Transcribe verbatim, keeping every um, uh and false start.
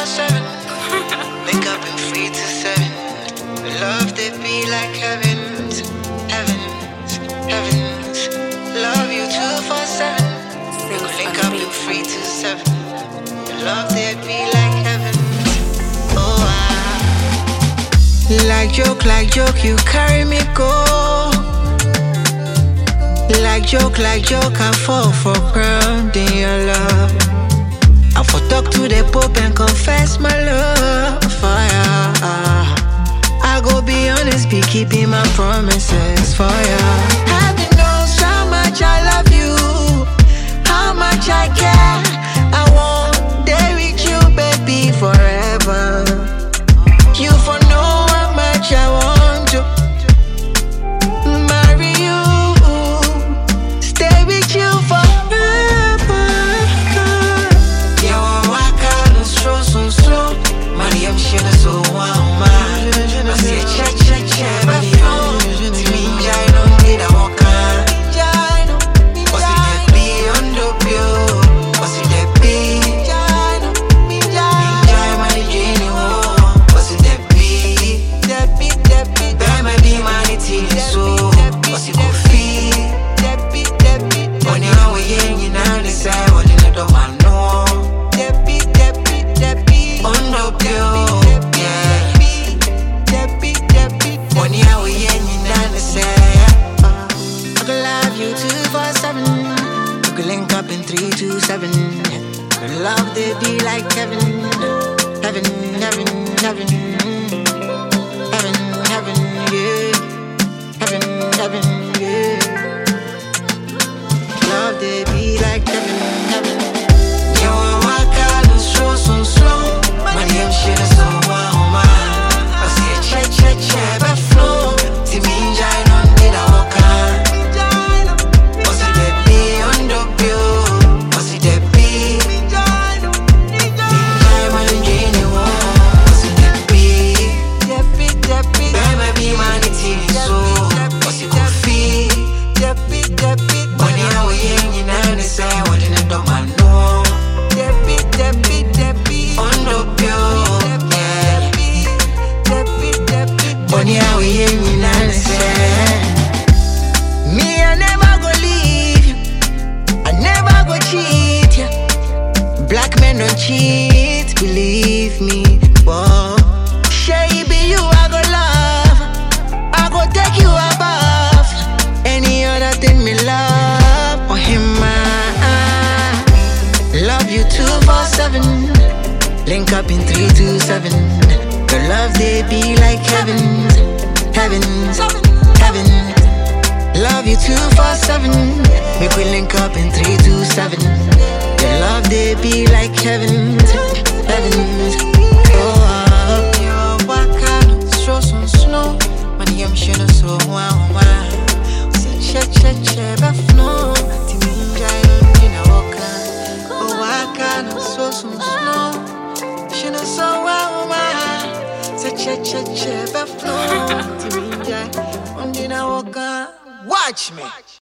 seven. Wake up and free to seven. Love they be like heavens, heavens, heavens. Love you two four seven. We could link up and free to seven. Love they be like heavens. Oh ah. Like joke, like joke, you carry me go. Like joke, like joke, I fall for ground in your love. I for talk to the Pope and confess my love for ya. I go be honest, be keeping my promises for ya. Heaven knows how much I love you, how much I care. I want day with you, baby, forever. You for know how much I want to marry you, stay with you forever. Yeah, I can't slow, so slow. Money, I'm sure so wow, man. I say cha cha cha, but you me, I don't need a walker. What's it that be on the bill? What's it that be? Me, I money, Jenny, what's it that be? That might be money, so what's it go fee? When you're away, you know, they say, what in the door, I know. On the bill, yeah. When you're away, you know, they say, I could love you two four seven. You could link up in three two seven. Could love they be like heaven, heaven, heaven, heaven, heaven, heaven, yeah, heaven, heaven, yeah. Love they be like heaven, heaven. Yo, I can't slow, so slow. Money, I'm shit, so wow, man. I see a che che che, but flow. See me, I don't need a walker. What's it that be on the bill? What's it that be? Me, I money, Jenny, what's it that be? That might be money, so what's it go fee? When you're away, you know, they say, what in the door, I know. On the bill, yeah. When you're away, you know, they say, me, I never go leave you. I never go cheat ya. Black men don't cheat, believe me. Whoa. Shay be you, I go love. I go take you above any other thing me love. Or him, I love you two four seven. Link up in three two seven. Your love they be like heavens, heavens, heaven. Love you two four seven. Make we link up in three two seven. Your love they be like heavens, heavens. Oh, uh, you're walking through some snow. Money, I'm sure so wow, wow. Say che che che, but no. Timmy, I don't need a walker. Oh, walking through some snow. She knows so wow, wow. Say che che che, but no. Timmy, I don't need a walker. Watch me.